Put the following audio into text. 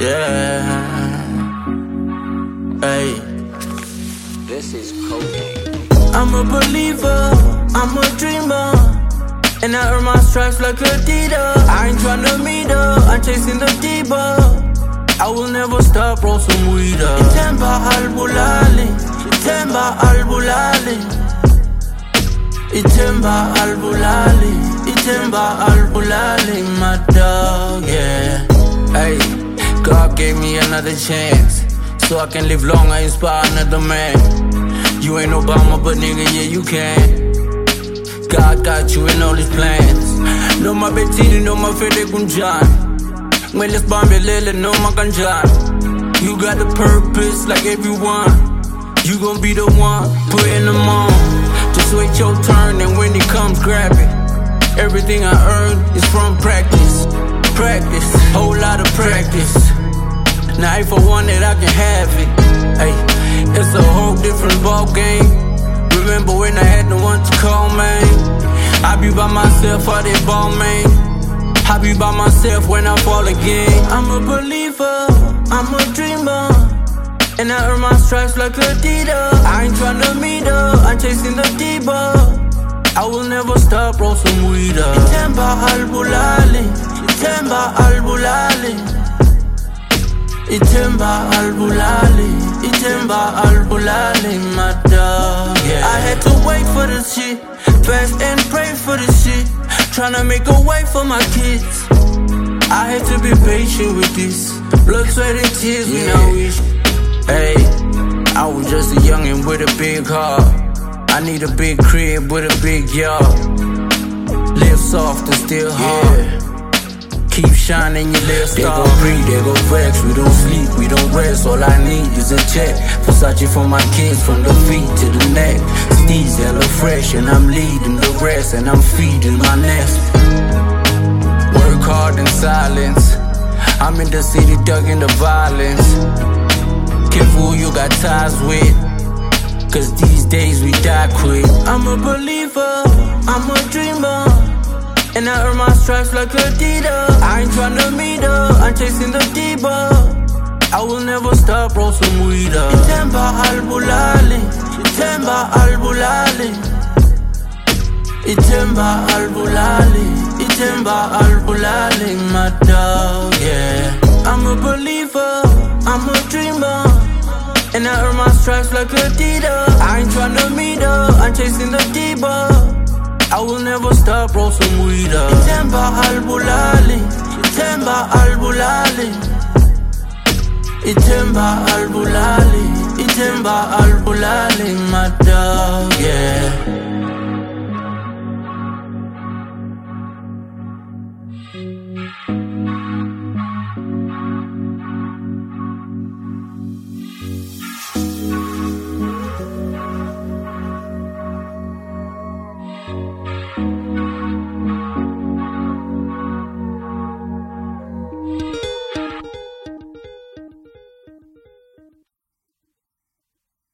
Yeah. Hey. This is cocaine. I'm a believer, I'm a dreamer, and I earn my stripes like Adidas. I ain't tryna meet her, I'm chasing the diva. I will never stop, roll some weed up. Ithemba al-Bulali, Ithemba al-Bulali, Ithemba al-Bulali, Ithemba al-Bulali, my dog, yeah. Hey, God gave me another chance, so I can live long, I inspire another man. You ain't Obama, but nigga, yeah, you can. God got you in all his plans. No my Bettini, no my Fede Gunjan. When let's bomb your lily, no my Ganjan. You got the purpose like everyone. You gon' be the one, putting them on. Just wait your turn, and when it comes, grab it. Everything I earn is from practice. Practice, whole lot of practice. Now if I want it, I can have it. Ay, it's a whole different ball game. Remember when I had no one to call, man? I be by myself, all that ball, man. I be by myself when I fall again. I'm a believer, I'm a dreamer, and I earn my stripes like Adidas. I ain't tryna meet her, I'm chasing the diva. I will never stop, roll some weed up. Ithemba al-Bulali, Ithemba al-Bulali, Ithemba al-Bulali, Ithemba al-Bulali, my dog, yeah. I had to wait for this shit, fast and pray for this shit, tryna make a way for my kids. I had to be patient with this, blood, sweat and tears, we now wish. Hey, I was just a youngin' with a big heart. I need a big crib with a big yard. Live soft and still hard. Keep shining your little star. They gon' breathe, they gon' vex. We don't sleep, we don't rest. All I need is a check. Versace for my kids from the feet to the neck. Steez hella fresh and I'm leading the rest. And I'm feeding my nest. Work hard in silence. I'm in the city ducking the violence. Careful who you got ties with, cause these days we die quick. I'm a believer, I'm a dreamer, and I earn my stripes like Adidas. I ain't tryna meet her, I'm chasing the diva. I will never stop, roll some weed up. Ithemba al-Bulali, Ithemba al-Bulali, Ithemba al-Bulali, Ithemba al-Bulali, my dog, yeah. I'm a believer, I'm a dreamer, and I earn my stripes like Adidas. I ain't tryna meet her, I'm chasing the diva. I will never stop, roll some weed up. Ithemba al-Bulali, Ithemba al-Bulali, Ithemba al-Bulali, Ithemba al-Bulali, my dog, yeah.